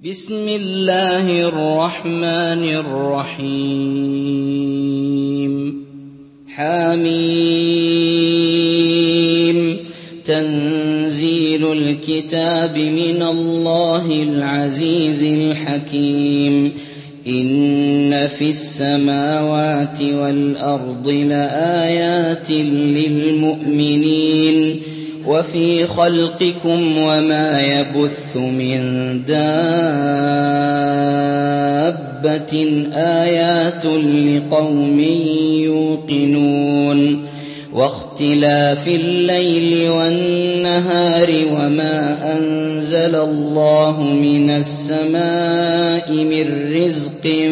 بسم الله الرحمن الرحيم حميم تنزيل الكتاب من الله العزيز الحكيم إن في السماوات والأرض لآيات للمؤمنين وفي خلقكم وما يبث من دابة آيات لقوم يوقنون واختلاف الليل والنهار وما أنزل الله من السماء من رزق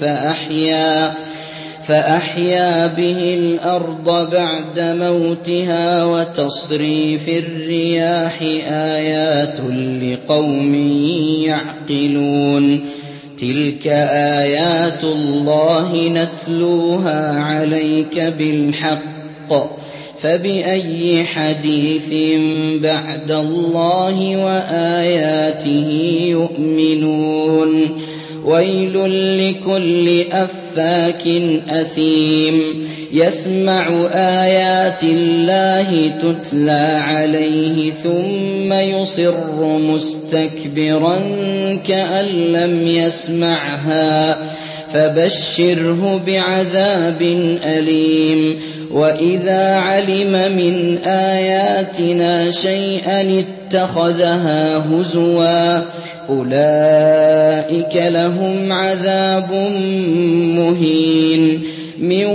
فأحيا به الأرض بعد موتها وتصريف الرياح آيات لقوم يعقلون تلك آيات الله نتلوها عليك بالحق فبأي حديث بعد الله وآياته يؤمنون ويل لكل أفاك أثيم يسمع آيات الله تتلى عليه ثم يصر مستكبرا كأن لم يسمعها فبشره بعذاب أليم وإذا علم من آياتنا شيئا اتخذها هزوا أولئك لهم عذاب مهين من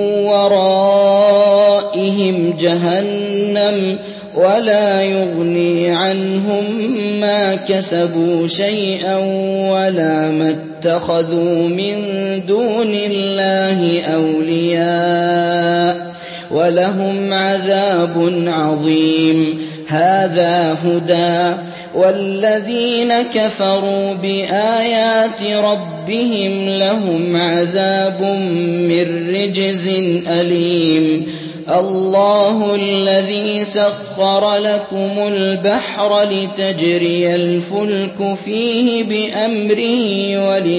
ورائهم جهنم ولا يغني عنهم ما كسبوا شيئا ولا ما اتخذوا من دون الله أولياء ولهم عذاب عظيم هذا هدى والذين كفروا بآيات ربهم لهم عذاب من رجز أليم الله الذي سخر لكم البحر لتجري الفلك فيه بأمره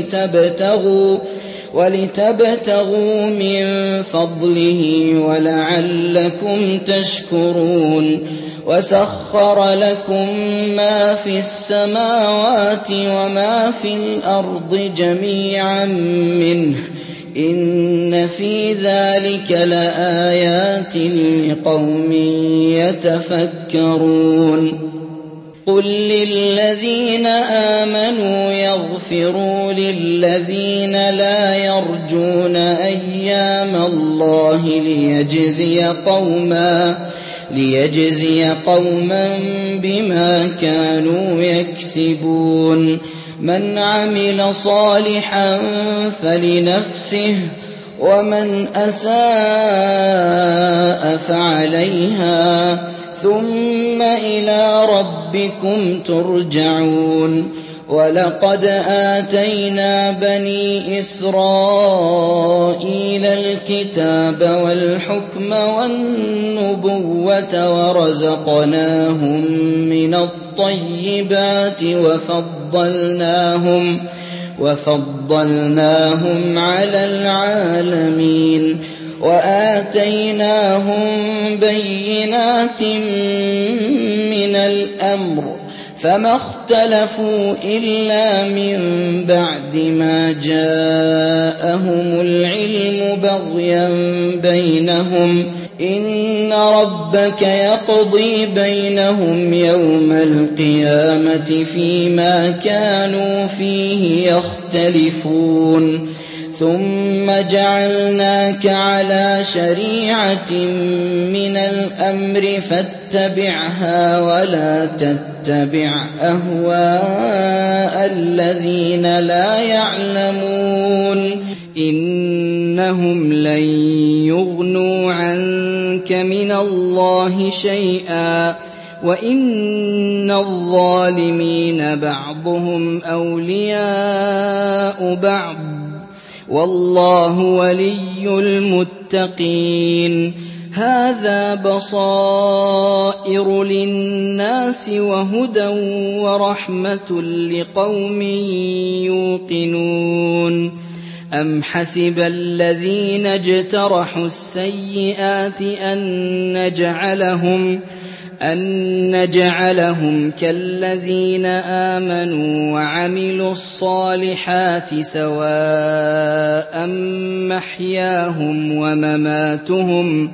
ولتبتغوا من فضله ولعلكم تشكرون وسخر لكم ما في السماوات وما في الأرض جميعا منه إن في ذلك لآيات لقوم يتفكرون قل للذين آمنوا يغفروا للذين لا يرجون أيام الله ليجزي قوما بما كانوا يكسبون من عمل صالحا فلنفسه ومن أساء فعليها ثم إلى ربكم ترجعون ولقد آتينا بني إسرائيل الكتاب والحكم والنبوة ورزقناهم من الطيبات وفضلناهم على العالمين وآتيناهم بينات من الأمر فما اختلفوا إلا من بعد ما جاءهم العلم بغيا بينهم إن ربك يقضي بينهم يوم القيامة فيما كانوا فيه يختلفون ثم جعلناك على شريعة من الأمر فاتبعها ولا تتبع أهواء الذين لا يعلمون إنهم لن يغنوا عنك من الله شيئا وإن الظالمين بعضهم أولياء بعض والله ولي المتقين هذا بصائر للناس وهدى ورحمة لقوم يوقنون أم حسب الذين اجترحوا السيئات أن نجعلهم كالذين آمنوا وعملوا الصالحات سواء محياهم ومماتهم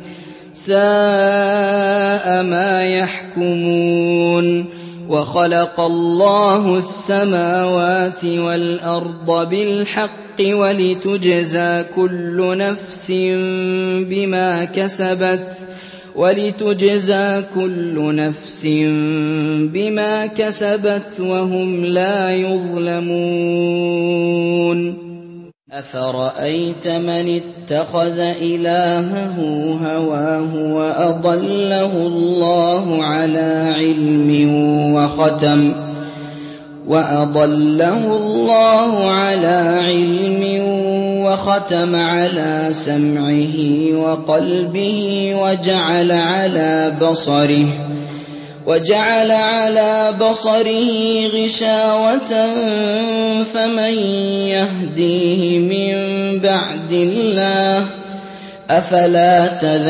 ساء ما يحكمون وخلق الله السماوات والأرض بالحق ولتجزى كل نفس بما كسبت وهم لا يظلمون أفرأيت من اتخذ إلهه هواه وأضله الله على علم وختم على سمعه وقلبه وجعل على بصره غشاوة فمن يهديه من بعد الله أفلا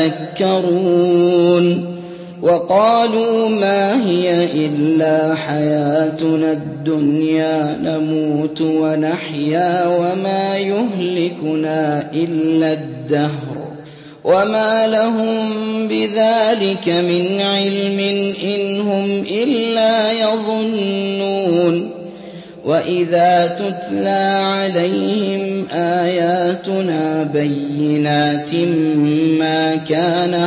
تذكرون وقالوا ما هي إلا حياتنا الدنيا نموت ونحيا وما يهلكنا إلا الدهر وما لهم بذلك من علم إن هم إلا يظنون وإذا تتلى عليهم آياتنا بينات ما كان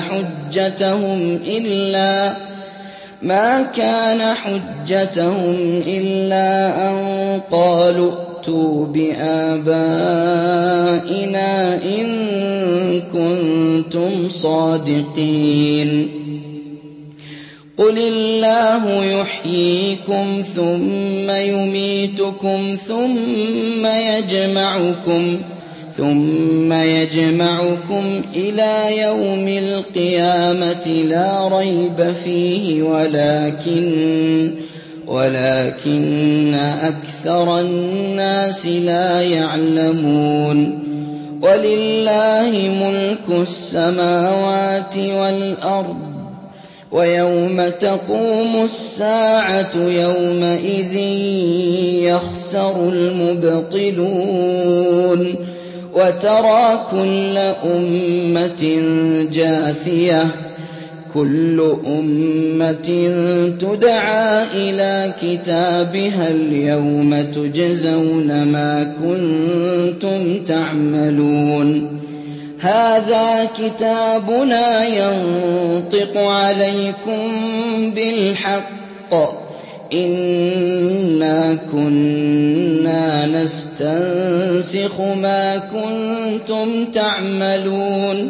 حجتهم إلا أن قالوا ائتوا بآبائنا إن كنتم صادقين قل الله يحييكم ثم يميتكم ثم يجمعكم إلى يوم القيامة لا ريب فيه ولكن أكثر الناس لا يعلمون ولله ملك السماوات والأرض ويوم تقوم الساعة يومئذ يخسر المبطلون وترى كل أمة جاثية كل أمة تدعى إلى كتابها اليوم تجزون ما كنتم تعملون هذا كتابنا ينطق عليكم بالحق إنا كنا نستنسخ ما كنتم تعملون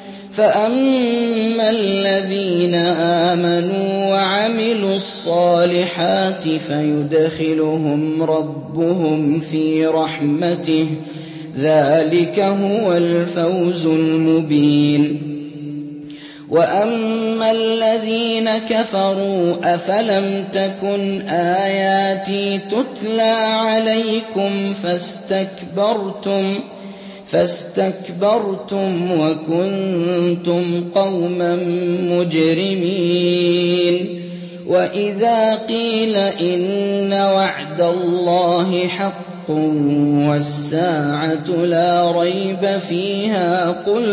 فأما الذين آمنوا وعملوا الصالحات فيدخلهم ربهم في رحمته ذلك هو الفوز المبين وأما الذين كفروا أفلم تكن آياتي تتلى عليكم فاستكبرتم وكنتم قوما مجرمين وإذا قيل إن وعد الله حق والساعة لا ريب فيها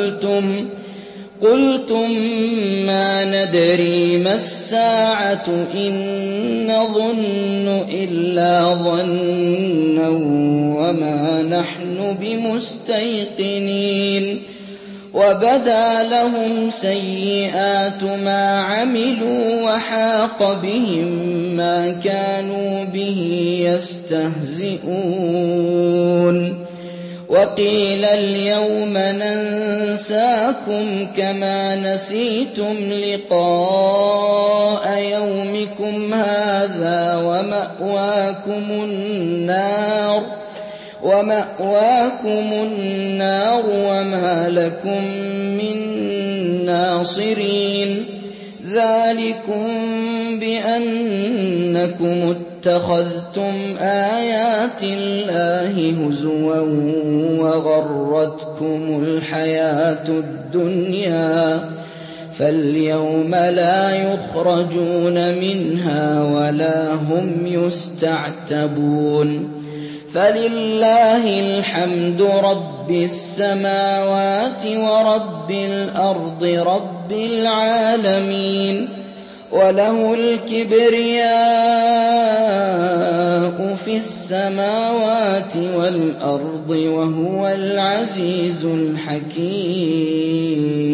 قلتم ما ندري ما الساعة إن نظن إلا ظنا وما نحن بمستيقنين وبدا لهم سيئات ما عملوا وحاق بهم ما كانوا به يستهزئون وقيل اليوم ننساكم كما نسيتم لقاء يومكم هذا ومأواكم النار وما لكم من ناصرين ذلكم بأنكم اتخذتم آيات الله هزوا وغرتكم الحياة الدنيا فاليوم لا يخرجون منها ولا هم يستعتبون فلله الحمد رب السماوات ورب الأرض رب العالمين وله الكبرياء في السماوات والأرض وهو العزيز الحكيم.